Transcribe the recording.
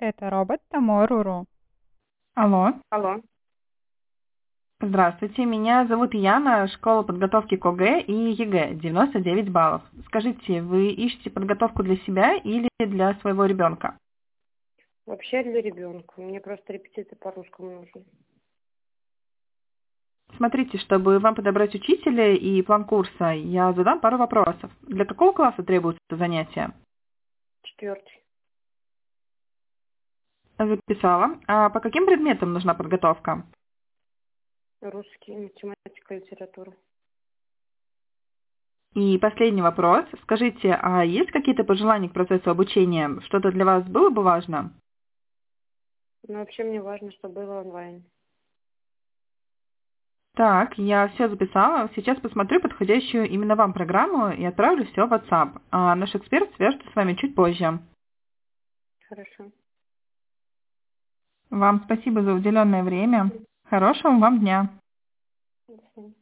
Это робот Таморуру. Алло, Алло. здравствуйте, меня зовут Яна, школа подготовки к ОГЭ и ЕГЭ, 99 баллов. Скажите, вы ищете подготовку для себя или для своего ребенка? Вообще для ребенка. Мне просто репетиция по русскому нужна. Смотрите, чтобы вам подобрать учителя и план курса, я задам пару вопросов. Для какого класса требуется занятие? 4. Записала. А по каким предметам нужна подготовка? Русский, математика, литература. И последний вопрос. Скажите, а есть какие-то пожелания к процессу обучения? Что-то для вас было бы важно? Но вообще мне важно, чтобы было онлайн. Так, я все записала. Сейчас посмотрю подходящую именно вам программу и отправлю все в WhatsApp. А наш эксперт свяжется с вами чуть позже. Хорошо. Вам спасибо за уделенное время. Хорошего вам дня. До свидания.